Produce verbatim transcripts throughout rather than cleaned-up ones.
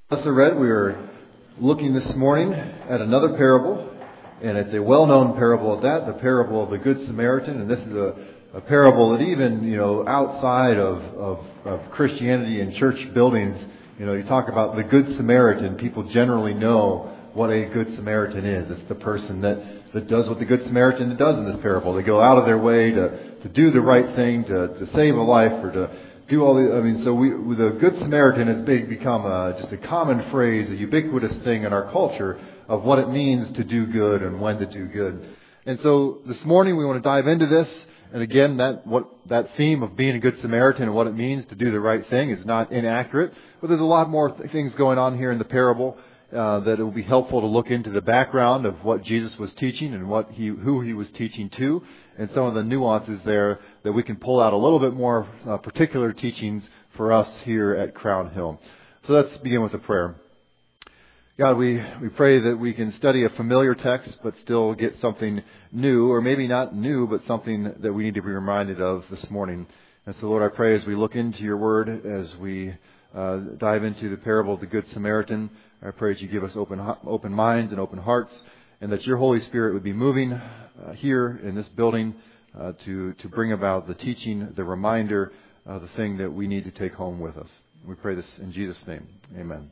Melissa read, we are looking this morning at another parable, and it's a well-known parable at that, the parable of the Good Samaritan. And this is a, a parable that even, you know, outside of, of, of Christianity and church buildings, you know, you talk about the Good Samaritan, people generally know what a Good Samaritan is. It's the person that, that does what the Good Samaritan does in this parable. They go out of their way to, to do the right thing, to, to save a life, or to do all the, I mean, so we, the Good Samaritan has big, become a, just a common phrase, a ubiquitous thing in our culture of what it means to do good and when to do good. And so this morning we want to dive into this. And again, that what that theme of being a Good Samaritan and what it means to do the right thing is not inaccurate. But there's a lot more th- things going on here in the parable uh, that it will be helpful to look into the background of what Jesus was teaching and what he, who he was teaching to, and some of the nuances there that we can pull out a little bit more uh, particular teachings for us here at Crown Hill. So let's begin with a prayer. God, we, we pray that we can study a familiar text but still get something new, or maybe not new, but something that we need to be reminded of this morning. And so, Lord, I pray as we look into your word, as we uh, dive into the parable of the Good Samaritan, I pray that you give us open open minds and open hearts, and that your Holy Spirit would be moving uh, here in this building uh, to, to bring about the teaching, the reminder, uh, the thing that we need to take home with us. We pray this in Jesus' name. Amen.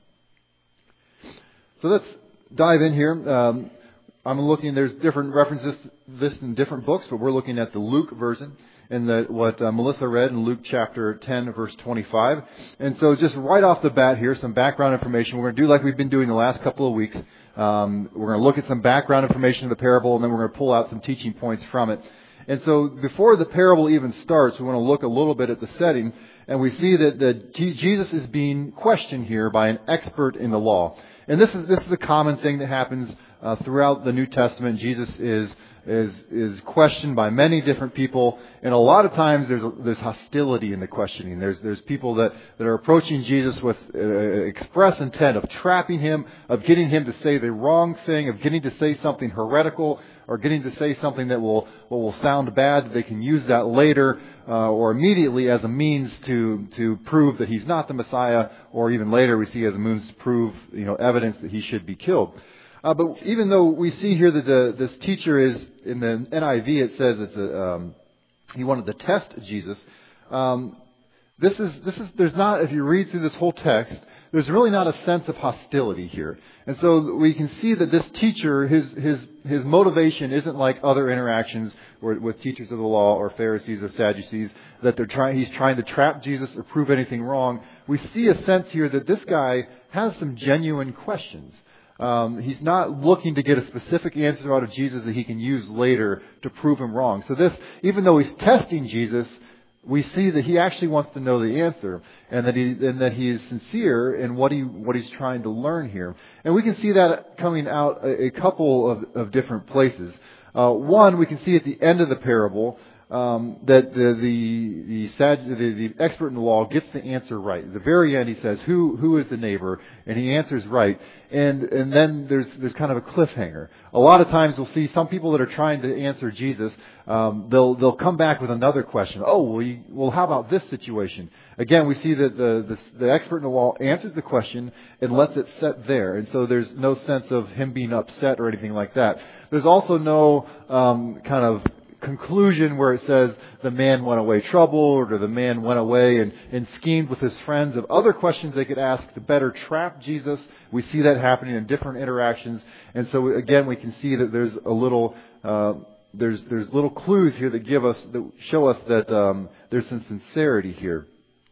So let's dive in here. Um, I'm looking, there's different references to this in different books, but we're looking at the Luke version and the, what uh, Melissa read in Luke chapter ten, verse twenty-five. And so just right off the bat here, some background information. We're going to do like we've been doing the last couple of weeks. Um, we're going to look at some background information of the parable, and then we're going to pull out some teaching points from it. And so before the parable even starts, we want to look a little bit at the setting, and we see that, that Jesus is being questioned here by an expert in the law. And this is this is a common thing that happens uh, throughout the New Testament. Jesus is is is questioned by many different people, and a lot of times there's there's hostility in the questioning. There's there's people that, that are approaching Jesus with uh, express intent of trapping him, of getting him to say the wrong thing, of getting to say something heretical, or getting to say something that will what will sound bad. They can use that later uh, or immediately as a means to to prove that he's not the Messiah, or even later we see as a means to prove, you know, evidence that he should be killed. Uh, but even though we see here that the, this teacher is, in the N I V it says it's a, um, he wanted to test Jesus. Um, this is this is there's not, if you read through this whole text, there's really not a sense of hostility here. And so we can see that this teacher, his his his motivation isn't like other interactions or with teachers of the law or Pharisees or Sadducees, that they're trying he's trying to trap Jesus or prove anything wrong. We see a sense here that this guy has some genuine questions. Um, he's not looking to get a specific answer out of Jesus that he can use later to prove him wrong. So this, even though he's testing Jesus, we see that he actually wants to know the answer, and that he and that he is sincere in what he what he's trying to learn here. And we can see that coming out a, a couple of, of different places. Uh, one, we can see at the end of the parable um, that the the the, sad, the the expert in the law gets the answer right. At the very end, he says, "Who who is the neighbor?" And he answers right. And and then there's there's kind of a cliffhanger. A lot of times we'll see some people that are trying to answer Jesus. Um, they'll they'll come back with another question. Oh, well, you, well, how about this situation? Again, we see that the, the the expert in the law answers the question and lets it set there. And so there's no sense of him being upset or anything like that. There's also no um, kind of conclusion where it says the man went away troubled, or the man went away and, and schemed with his friends of other questions they could ask to better trap Jesus. We see that happening in different interactions. And so again, we can see that there's a little, uh, there's, there's little clues here that give us, that show us that, um, there's some sincerity here.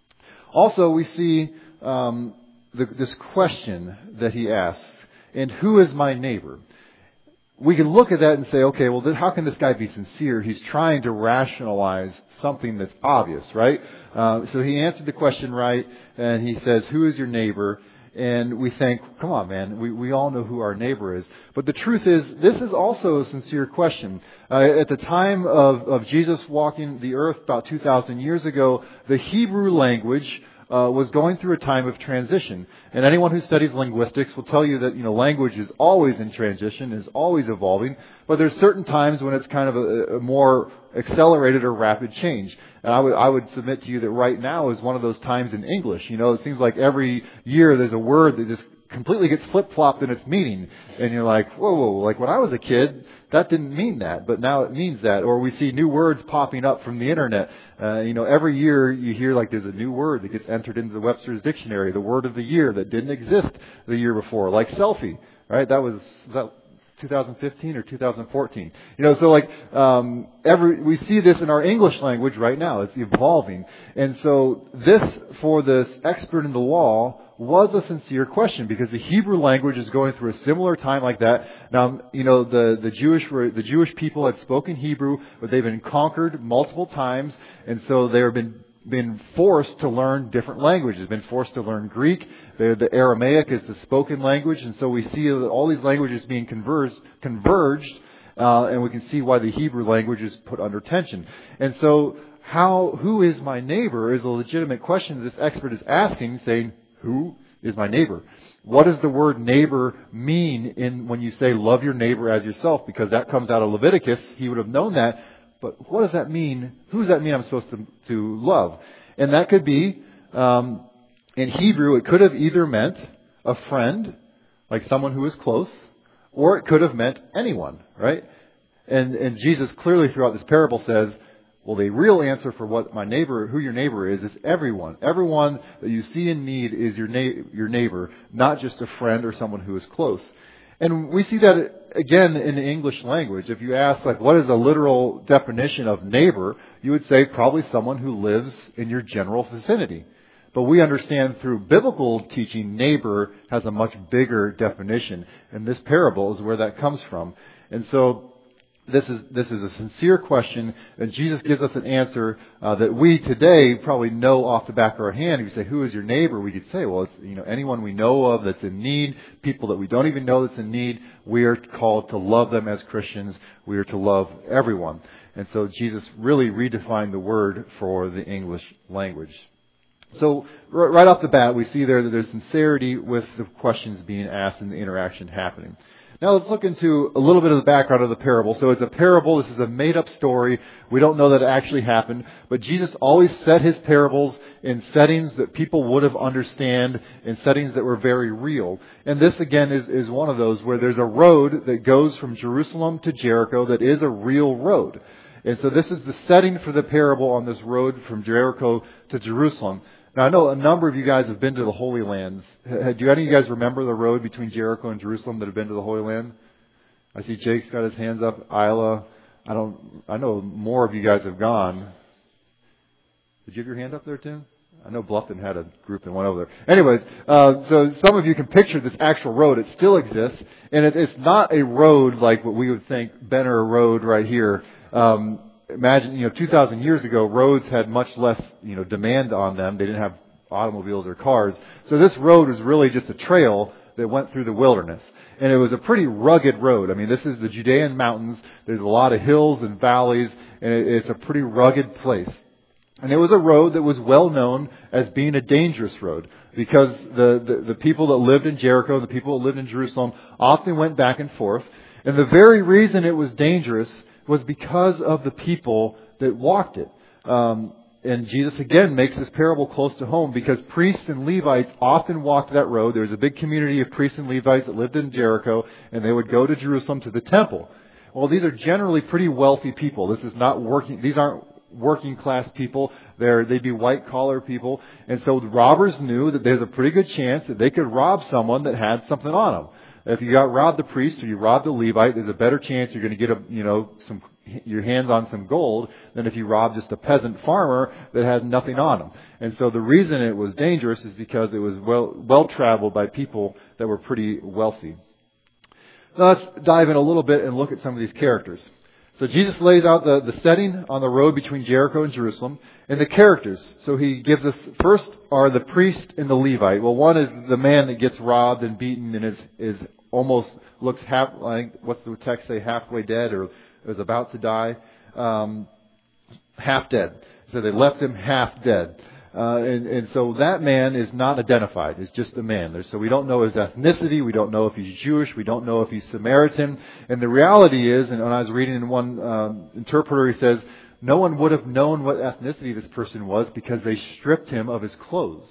Also, we see, um, the, this question that he asks, and who is my neighbor? We can look at that and say, okay, well, then how can this guy be sincere? He's trying to rationalize something that's obvious, right? Uh, so he answered the question right, and he says, who is your neighbor? And we think, come on, man, we, we all know who our neighbor is. But the truth is, this is also a sincere question. Uh, at the time of, of Jesus walking the earth about two thousand years ago, the Hebrew language uh, was going through a time of transition. And anyone who studies linguistics will tell you that, you know, language is always in transition, is always evolving, but there's certain times when it's kind of a, a more accelerated or rapid change. And I would, I would submit to you that right now is one of those times in English. You know, it seems like every year there's a word that just completely gets flip-flopped in its meaning. And you're like, whoa, whoa, like when I was a kid, that didn't mean that, but now it means that. Or we see new words popping up from the internet. Uh, you know, every year you hear like there's a new word that gets entered into the Webster's Dictionary, the word of the year that didn't exist the year before, like selfie, right? That was, that two thousand fifteen or two thousand fourteen. You know, so like, um, every, we see this in our English language right now. It's evolving. And so this, for this expert in the law, was a sincere question because the Hebrew language is going through a similar time like that. Now, you know, the, the Jewish were, the Jewish people had spoken Hebrew, but they've been conquered multiple times, and so they've been been forced to learn different languages, been forced to learn Greek. They're, the Aramaic is the spoken language, and so we see that all these languages being converged, converged uh, and we can see why the Hebrew language is put under tension. And so, how, who is my neighbor is a legitimate question this expert is asking, saying, who is my neighbor? What does the word neighbor mean in when you say love your neighbor as yourself? Because that comes out of Leviticus. He would have known that. But what does that mean? Who does that mean I'm supposed to, to love? And that could be, um, in Hebrew, it could have either meant a friend, like someone who is close, or it could have meant anyone, right? And, and Jesus clearly throughout this parable says, well, the real answer for what my neighbor, who your neighbor is, is everyone. Everyone that you see in need is your na- your neighbor, not just a friend or someone who is close. And we see that again in the English language. If you ask, like, what is a literal definition of neighbor, you would say probably someone who lives in your general vicinity. But we understand through biblical teaching, neighbor has a much bigger definition. And this parable is where that comes from. And so, This is this is a sincere question, and Jesus gives us an answer uh, that we today probably know off the back of our hand. If you say, "Who is your neighbor?" we could say, "Well, it's you know anyone we know of that's in need, people that we don't even know that's in need." We are called to love them as Christians. We are to love everyone, and so Jesus really redefined the word for the English language. So right off the bat, we see there that there's sincerity with the questions being asked and the interaction happening. Now let's look into a little bit of the background of the parable. So it's a parable. This is a made-up story. We don't know that it actually happened. But Jesus always set his parables in settings that people would have understand, in settings that were very real. And this, again, is, is one of those where there's a road that goes from Jerusalem to Jericho that is a real road. And so this is the setting for the parable on this road from Jericho to Jerusalem. Now, I know a number of you guys have been to the Holy Lands. Do any of you guys remember the road between Jericho and Jerusalem that have been to the Holy Land? I see Jake's got his hands up. Isla, I don't. I know more of you guys have gone. Did you have your hand up there, Tim? I know Bluffton had a group and went over there. Anyways, uh, so some of you can picture this actual road. It still exists, and it, it's not a road like what we would think Benner Road right here. Um, Imagine, you know, two thousand years ago, roads had much less, you know, demand on them. They didn't have automobiles or cars. So this road was really just a trail that went through the wilderness. And it was a pretty rugged road. I mean, this is the Judean mountains. There's a lot of hills and valleys, and it, it's a pretty rugged place. And it was a road that was well known as being a dangerous road because the, the, the people that lived in Jericho, the people that lived in Jerusalem often went back and forth. And the very reason it was dangerous was because of the people that walked it. Um, and Jesus again makes this parable close to home because priests and Levites often walked that road. There was a big community of priests and Levites that lived in Jericho, and they would go to Jerusalem to the temple. Well, these are generally pretty wealthy people. This is not working. These aren't working class people. They're they'd be white collar people, and so the robbers knew that there's a pretty good chance that they could rob someone that had something on them. If you got robbed the priest or you robbed the Levite, there's a better chance you're going to get a, you know, some, your hands on some gold than if you robbed just a peasant farmer that had nothing on him. And so the reason it was dangerous is because it was well, well traveled by people that were pretty wealthy. Now let's dive in a little bit and look at some of these characters. So Jesus lays out the, the setting on the road between Jericho and Jerusalem and the characters. So he gives us, first are the priest and the Levite. Well, one is the man that gets robbed and beaten and is, is almost looks half, like, what's the text say, halfway dead or is about to die. Um, half dead. So they left him half dead. Uh, and, and so that man is not identified. It's just a man. There's, so we don't know his ethnicity. We don't know if he's Jewish. We don't know if he's Samaritan. And the reality is, and when I was reading in one um, interpreter, he says, no one would have known what ethnicity this person was because they stripped him of his clothes.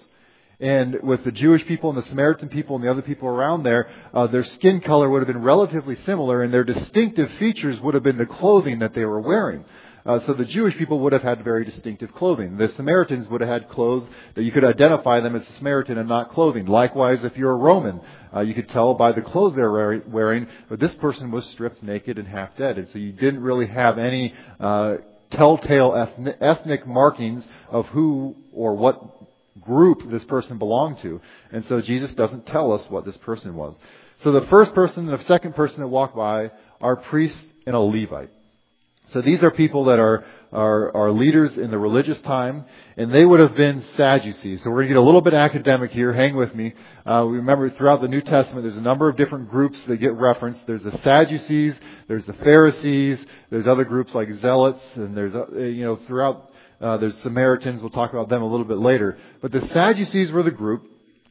And with the Jewish people and the Samaritan people and the other people around there, uh, their skin color would have been relatively similar, and their distinctive features would have been the clothing that they were wearing. Uh, so the Jewish people would have had very distinctive clothing. The Samaritans would have had clothes that you could identify them as a Samaritan and not clothing. Likewise, if you're a Roman, uh, you could tell by the clothes they're wearing, but this person was stripped naked and half dead. And so you didn't really have any uh, telltale ethnic, ethnic markings of who or what group this person belonged to. And so Jesus doesn't tell us what this person was. So the first person and the second person that walk by are priests and a Levite. So these are people that are, are, are leaders in the religious time, and they would have been Sadducees. So we're going to get a little bit academic here. Hang with me. Uh, we remember throughout the New Testament, there's a number of different groups that get referenced. There's the Sadducees, there's the Pharisees, there's other groups like Zealots, and there's, uh, you know, throughout, uh, there's Samaritans. We'll talk about them a little bit later. But the Sadducees were the group,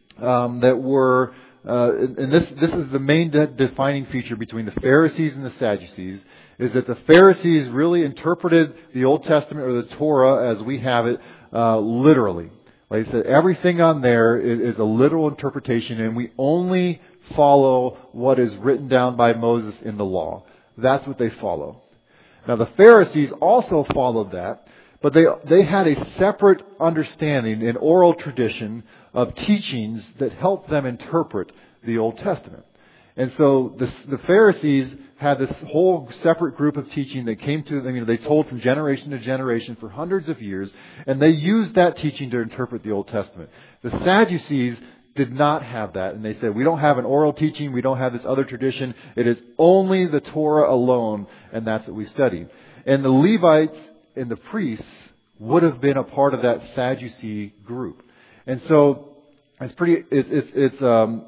um, that were, uh, and this, this is the main de- defining feature between the Pharisees and the Sadducees, is that the Pharisees really interpreted the Old Testament or the Torah as we have it uh, literally. Like I said, everything on there is, is a literal interpretation, and we only follow what is written down by Moses in the law. That's what they follow. Now the Pharisees also followed that, but they they had a separate understanding, an oral tradition of teachings that helped them interpret the Old Testament. And so the, the Pharisees had this whole separate group of teaching that came to them. You know, they told from generation to generation for hundreds of years, and they used that teaching to interpret the Old Testament. The Sadducees did not have that, and they said, we don't have an oral teaching, we don't have this other tradition. It is only the Torah alone, and that's what we study. And the Levites and the priests would have been a part of that Sadducee group. And so it's pretty. It's it's, it's um.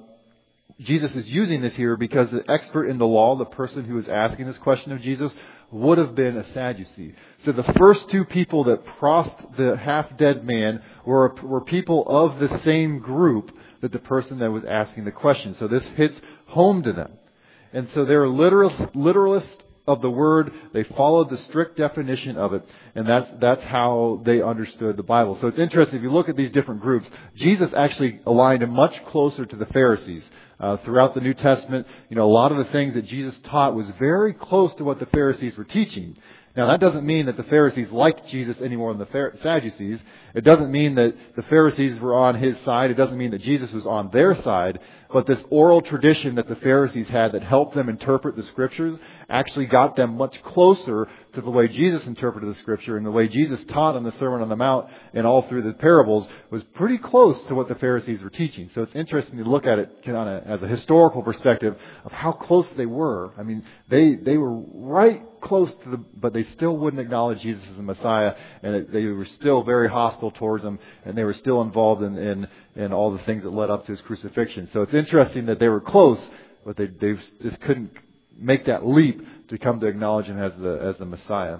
Jesus is using this here because the expert in the law, the person who is asking this question of Jesus, would have been a Sadducee. So the first two people that crossed the half-dead man were, were people of the same group that the person that was asking the question. So this hits home to them. And so they're literal, literalists of the word. They followed the strict definition of it, and that's that's how they understood the Bible. So it's interesting, if you look at these different groups, Jesus actually aligned much closer to the Pharisees. Uh, throughout the New Testament, you know, a lot of the things that Jesus taught was very close to what the Pharisees were teaching. Now, that doesn't mean that the Pharisees liked Jesus any more than the Sadducees. It doesn't mean that the Pharisees were on his side. It doesn't mean that Jesus was on their side. But this oral tradition that the Pharisees had that helped them interpret the Scriptures actually got them much closer to the way Jesus interpreted the Scripture, and the way Jesus taught on the Sermon on the Mount and all through the parables was pretty close to what the Pharisees were teaching. So it's interesting to look at it kind of as a historical perspective of how close they were. I mean, they they were right close to the, but they still wouldn't acknowledge Jesus as the Messiah, and they were still very hostile towards him, and they were still involved in, in, in all the things that led up to his crucifixion. So it's interesting that they were close, but they, they just couldn't make that leap to come to acknowledge him as the, as the Messiah.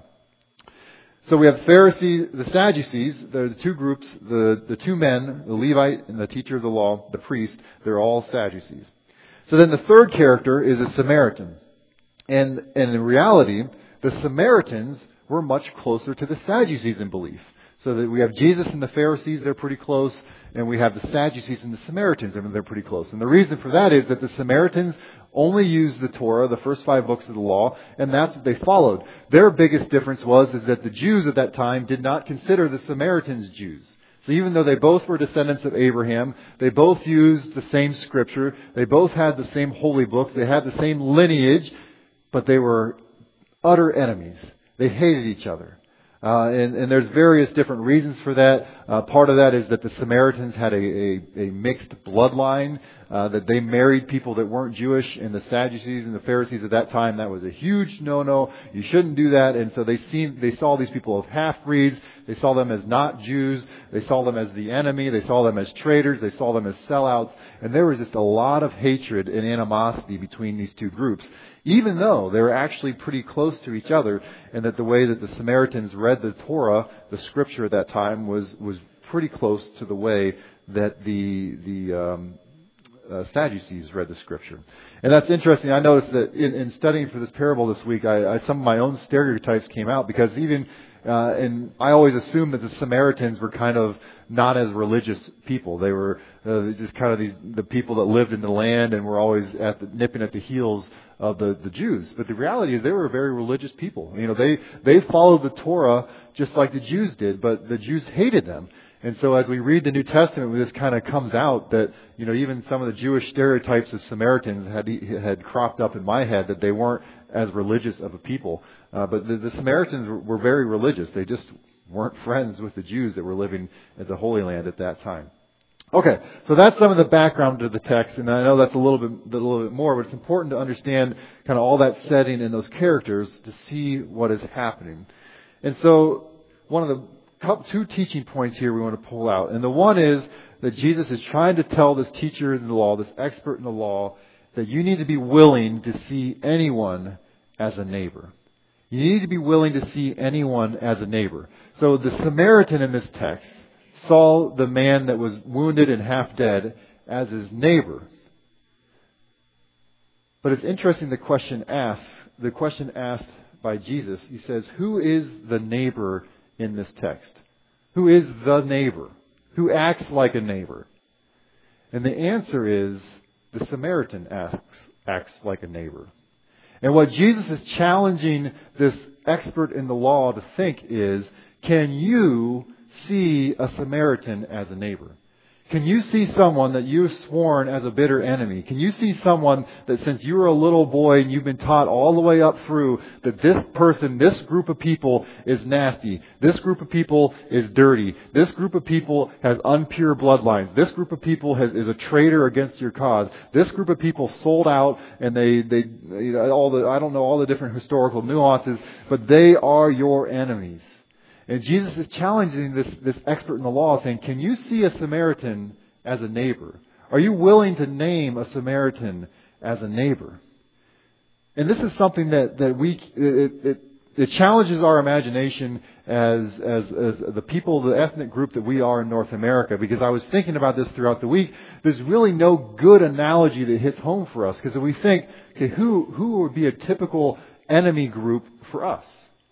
So we have the Pharisees, the Sadducees. They're the two groups, the, the two men, the Levite and the teacher of the law, the priest. They're all Sadducees. So then the third character is a Samaritan. And, and in reality, the Samaritans were much closer to the Sadducees in belief. So that we have Jesus and the Pharisees, they're pretty close, and we have the Sadducees and the Samaritans, and they're pretty close. And the reason for that is that the Samaritans only used the Torah, the first five books of the law, and that's what they followed. Their biggest difference was is that the Jews at that time did not consider the Samaritans Jews. So even though they both were descendants of Abraham, they both used the same scripture, they both had the same holy books, they had the same lineage, but they were utter enemies. They hated each other. Uh, and, and there's various different reasons for that. Uh, part of that is that the Samaritans had a, a, a mixed bloodline, uh, that they married people that weren't Jewish, and the Sadducees and the Pharisees at that time, that was a huge no-no. You shouldn't do that. And so they seen, they saw these people as half-breeds. They saw them as not Jews. They saw them as the enemy. They saw them as traitors. They saw them as sellouts. And there was just a lot of hatred and animosity between these two groups, even though they were actually pretty close to each other, and that the way that the Samaritans read the Torah, the scripture at that time, was, was pretty close to the way that the the um, uh, Sadducees read the Scripture. And that's interesting. I noticed that in, in studying for this parable this week, I, I, some of my own stereotypes came out because even uh, and I always assumed that the Samaritans were kind of not as religious people. They were uh, just kind of these the people that lived in the land and were always at the, nipping at the heels of the, the Jews. But the reality is they were very religious people. You know, they they followed the Torah just like the Jews did, but the Jews hated them. And so as we read the New Testament, this kind of comes out that, you know, even some of the Jewish stereotypes of Samaritans had had cropped up in my head, that they weren't as religious of a people. Uh, but the, the Samaritans were, were very religious. They just weren't friends with the Jews that were living at the Holy Land at that time. Okay, so that's some of the background to the text, and I know that's a little bit, a little bit more, but it's important to understand kind of all that setting and those characters to see what is happening. And so one of the two teaching points here we want to pull out. And the one is that Jesus is trying to tell this teacher in the law, this expert in the law, that you need to be willing to see anyone as a neighbor. You need to be willing to see anyone as a neighbor. So the Samaritan in this text saw the man that was wounded and half dead as his neighbor. But it's interesting the question asked, the question asked by Jesus. He says, who is the neighbor in this text? Who is the neighbor? Who acts like a neighbor? And the answer is the Samaritan acts, acts like a neighbor. And what Jesus is challenging this expert in the law to think is, can you see a Samaritan as a neighbor? Can you see someone that you've sworn as a bitter enemy? Can you see someone that since you were a little boy and you've been taught all the way up through that this person, this group of people is nasty. This group of people is dirty. This group of people has impure bloodlines. This group of people has, is a traitor against your cause. This group of people sold out and they, they, you know, all the, I don't know all the different historical nuances, but they are your enemies. And Jesus is challenging this, this expert in the law, saying, can you see a Samaritan as a neighbor? Are you willing to name a Samaritan as a neighbor? And this is something that, that we, it, it, it challenges our imagination as, as, as the people, the ethnic group that we are in North America. Because I was thinking about this throughout the week. There's really no good analogy that hits home for us. Because we think, okay, who, who would be a typical enemy group for us?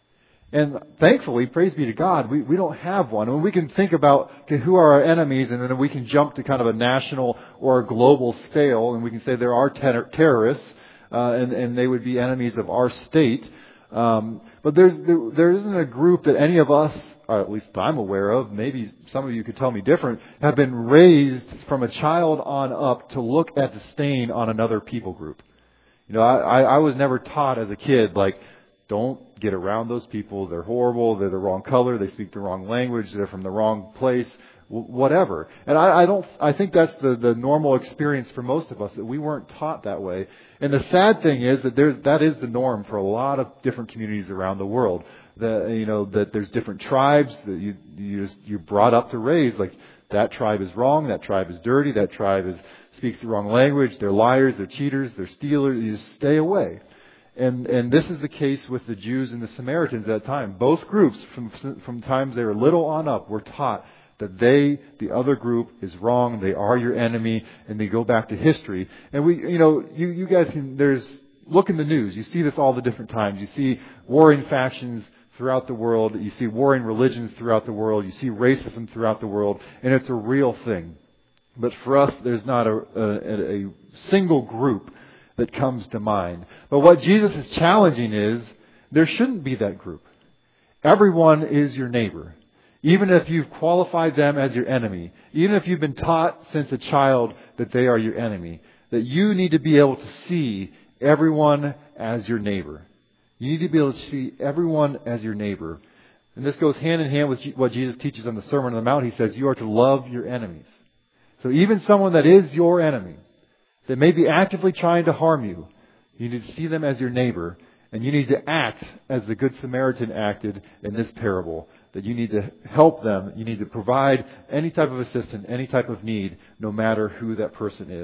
And thankfully, praise be to God, we, we don't have one. And we can think about, okay, who are our enemies, and then we can jump to kind of a national or a global scale, and we can say there are ter- terrorists, uh, and, and they would be enemies of our state. Um, but there's, there, there isn't a group that any of us, or at least I'm aware of, maybe some of you could tell me different, have been raised from a child on up to look at disdain on another people group. You know, I, I was never taught as a kid, like, don't get around those people. They're horrible. They're the wrong color. They speak the wrong language. They're from the wrong place. W- whatever. And I, I don't. I think that's the, the normal experience for most of us, that we weren't taught that way. And the sad thing is that there's that is the norm for a lot of different communities around the world. That you know that there's different tribes that you you just, you're brought up to raise like that tribe is wrong. That tribe is dirty. That tribe is speaks the wrong language. They're liars. They're cheaters. They're stealers. You just stay away. And and this is the case with the Jews and the Samaritans at that time. Both groups, from from times they were little on up, were taught that they, the other group, is wrong. They are your enemy, and they go back to history. And we, you know, you you guys can. There's look in the news. You see this all the different times. You see warring factions throughout the world. You see warring religions throughout the world. You see racism throughout the world, and it's a real thing. But for us, there's not a a, a single group that comes to mind. But what Jesus is challenging is, there shouldn't be that group. Everyone is your neighbor. Even if you've qualified them as your enemy. Even if you've been taught since a child that they are your enemy. That you need to be able to see everyone as your neighbor. You need to be able to see everyone as your neighbor. And this goes hand in hand with what Jesus teaches on the Sermon on the Mount. He says you are to love your enemies. So even someone that is your enemy, that may be actively trying to harm you, you need to see them as your neighbor, and you need to act as the Good Samaritan acted in this parable. That you need to help them, you need to provide any type of assistance, any type of need, no matter who that person is.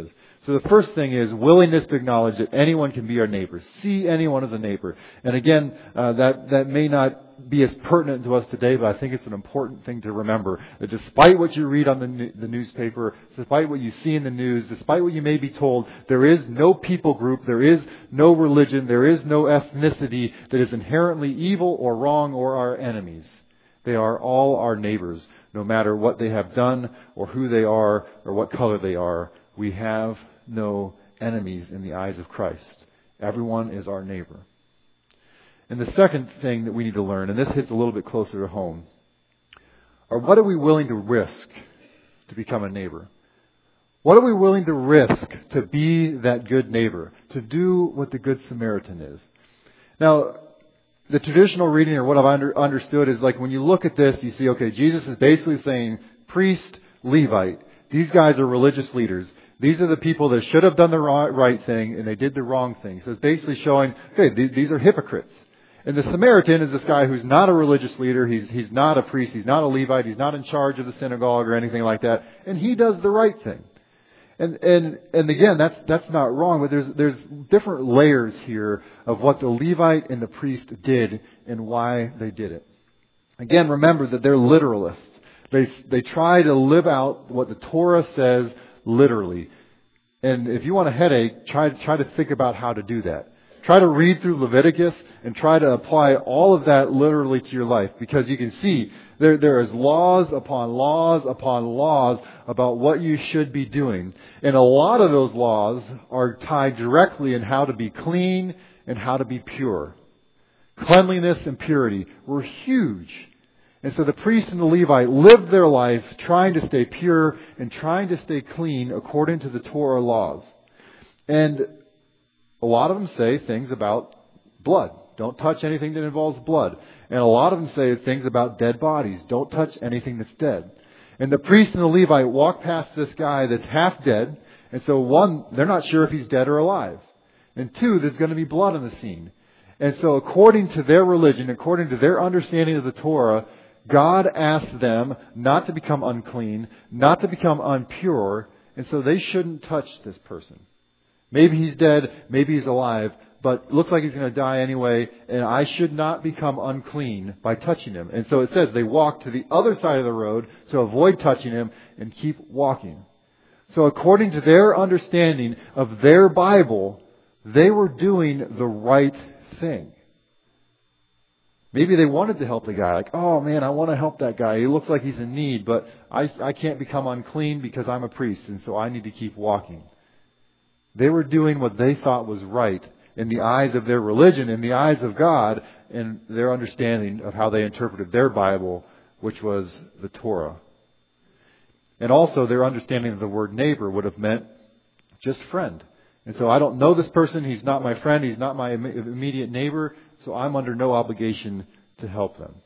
So the first thing is willingness to acknowledge that anyone can be our neighbor. See anyone as a neighbor. And again, uh, that, that may not be as pertinent to us today, but I think it's an important thing to remember. That despite what you read on the, the newspaper, despite what you see in the news, despite what you may be told, there is no people group, there is no religion, there is no ethnicity that is inherently evil or wrong or our enemies. They are all our neighbors, no matter what they have done or who they are or what color they are. We have no enemies in the eyes of Christ. Everyone is our neighbor. And the second thing that we need to learn, and this hits a little bit closer to home, are what are we willing to risk to become a neighbor? What are we willing to risk to be that good neighbor, to do what the Good Samaritan is? Now, the traditional reading, or what I've under, understood, is like when you look at this, you see, okay, Jesus is basically saying, priest, Levite, these guys are religious leaders. These are the people that should have done the right thing, and they did the wrong thing. So it's basically showing, okay, these are hypocrites. And the Samaritan is this guy who's not a religious leader. He's, he's not a priest. He's not a Levite. He's not in charge of the synagogue or anything like that. And he does the right thing. And, and, and again, that's, that's not wrong, but there's, there's different layers here of what the Levite and the priest did and why they did it. Again, remember that they're literalists. They, they try to live out what the Torah says literally. And if you want a headache, try, try to think about how to do that. Try to read through Leviticus and try to apply all of that literally to your life, because you can see there, there is laws upon laws upon laws about what you should be doing. And a lot of those laws are tied directly in how to be clean and how to be pure. Cleanliness and purity were huge. And so the priest and the Levite lived their life trying to stay pure and trying to stay clean according to the Torah laws. And a lot of them say things about blood. Don't touch anything that involves blood. And a lot of them say things about dead bodies. Don't touch anything that's dead. And the priest and the Levite walk past this guy that's half dead. And so one, they're not sure if he's dead or alive. And two, there's going to be blood on the scene. And so according to their religion, according to their understanding of the Torah, God asked them not to become unclean, not to become impure, and so they shouldn't touch this person. Maybe he's dead, maybe he's alive, but it looks like he's going to die anyway, and I should not become unclean by touching him. And so it says they walk to the other side of the road to avoid touching him and keep walking. So according to their understanding of their Bible, they were doing the right thing. Maybe they wanted to help the guy. Like, oh man, I want to help that guy. He looks like he's in need, but I, I can't become unclean because I'm a priest, and so I need to keep walking. They were doing what they thought was right in the eyes of their religion, in the eyes of God, and their understanding of how they interpreted their Bible, which was the Torah. And also their understanding of the word neighbor would have meant just friend. And so I don't know this person. He's not my friend. He's not my immediate neighbor. So I'm under no obligation to help them.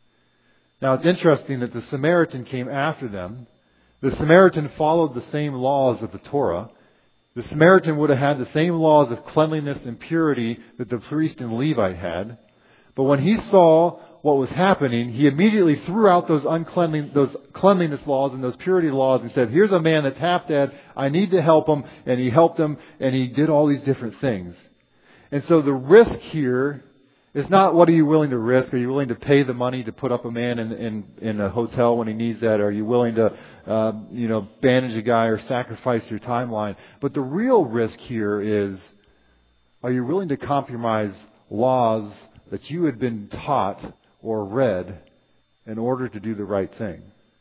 Now it's interesting that the Samaritan came after them. The Samaritan followed the same laws of the Torah. The Samaritan would have had the same laws of cleanliness and purity that the priest and Levite had. But when he saw what was happening, he immediately threw out those uncleanliness, those cleanliness laws and those purity laws and said, here's a man that's half dead. I need to help him. And he helped him, and he did all these different things. And so the risk here is not what are you willing to risk. Are you willing to pay the money to put up a man in, in, in a hotel when he needs that? Are you willing to, uh, you know, bandage a guy or sacrifice your timeline? But the real risk here is, are you willing to compromise laws that you had been taught or read in order to do the right thing?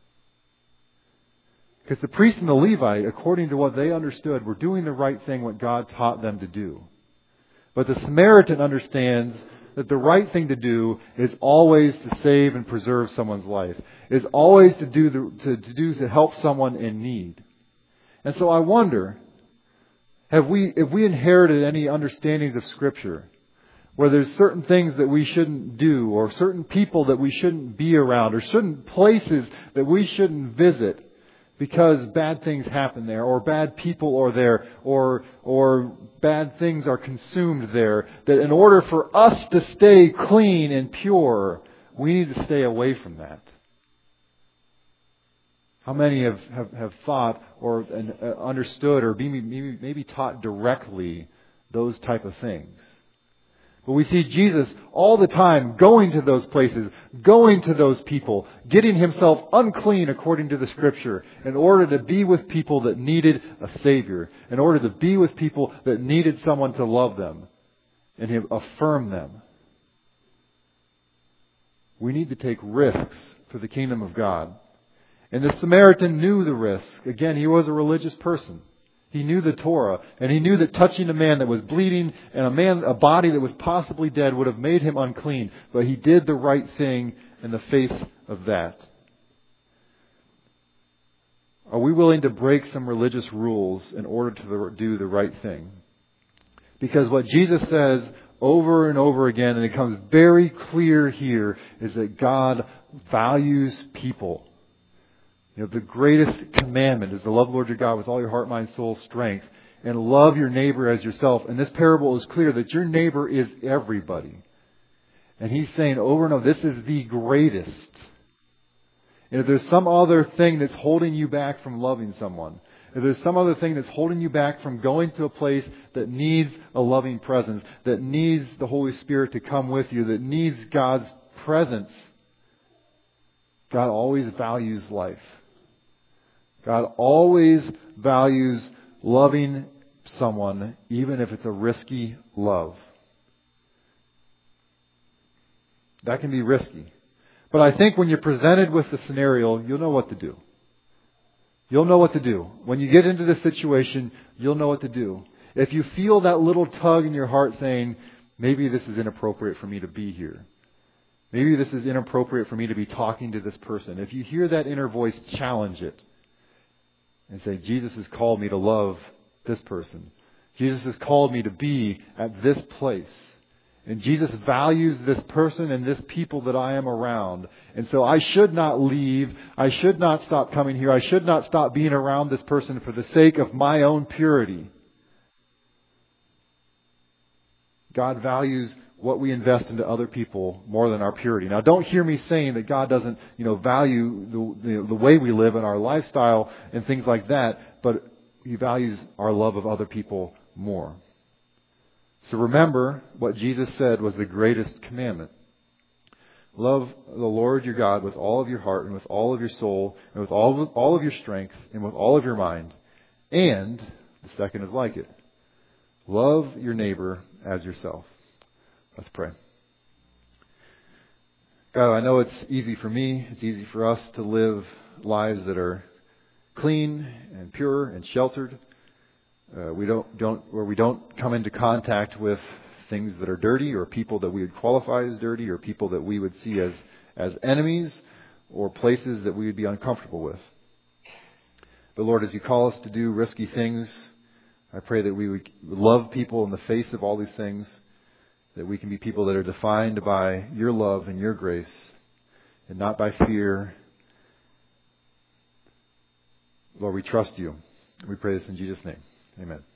Because the priest and the Levite, according to what they understood, were doing the right thing, what God taught them to do. But the Samaritan understands that the right thing to do is always to save and preserve someone's life. Is always to do the, to, to do to help someone in need. And so I wonder, have we if we inherited any understandings of Scripture where there's certain things that we shouldn't do, or certain people that we shouldn't be around, or certain places that we shouldn't visit because bad things happen there, or bad people are there, or or bad things are consumed there, that in order for us to stay clean and pure, we need to stay away from that. How many have, have, have thought or uh, understood or maybe, maybe, maybe taught directly those type of things? But we see Jesus all the time going to those places, going to those people, getting himself unclean according to the Scripture in order to be with people that needed a Savior, in order to be with people that needed someone to love them and him affirm them. We need to take risks for the kingdom of God. And the Samaritan knew the risk. Again, he was a religious person. He knew the Torah, and he knew that touching a man that was bleeding and a man, a body that was possibly dead would have made him unclean. But he did the right thing in the face of that. Are we willing to break some religious rules in order to do the right thing? Because what Jesus says over and over again, and it becomes very clear here, is that God values people. You know, the greatest commandment is to love the Lord your God with all your heart, mind, soul, strength, and love your neighbor as yourself. And this parable is clear that your neighbor is everybody. And he's saying over and over, this is the greatest. And if there's some other thing that's holding you back from loving someone, if there's some other thing that's holding you back from going to a place that needs a loving presence, that needs the Holy Spirit to come with you, that needs God's presence, God always values life. God always values loving someone, even if it's a risky love. That can be risky. But I think when you're presented with the scenario, you'll know what to do. You'll know what to do. When you get into this situation, you'll know what to do. If you feel that little tug in your heart saying, maybe this is inappropriate for me to be here. Maybe this is inappropriate for me to be talking to this person. If you hear that inner voice, challenge it. And say, Jesus has called me to love this person. Jesus has called me to be at this place. And Jesus values this person and this people that I am around. And so I should not leave. I should not stop coming here. I should not stop being around this person for the sake of my own purity. God values what we invest into other people more than our purity. Now, don't hear me saying that God doesn't, you know, value the, the, the way we live and our lifestyle and things like that, but He values our love of other people more. So remember what Jesus said was the greatest commandment. Love the Lord your God with all of your heart and with all of your soul and with all of, all of your strength and with all of your mind. And the second is like it. Love your neighbor as yourself. Let's pray. God, I know it's easy for me, it's easy for us to live lives that are clean and pure and sheltered. Uh, we don't, don't, where we don't come into contact with things that are dirty or people that we would qualify as dirty or people that we would see as, as enemies or places that we would be uncomfortable with. But Lord, as you call us to do risky things, I pray that we would love people in the face of all these things, that we can be people that are defined by your love and your grace and not by fear. Lord, we trust you. We pray this in Jesus' name. Amen.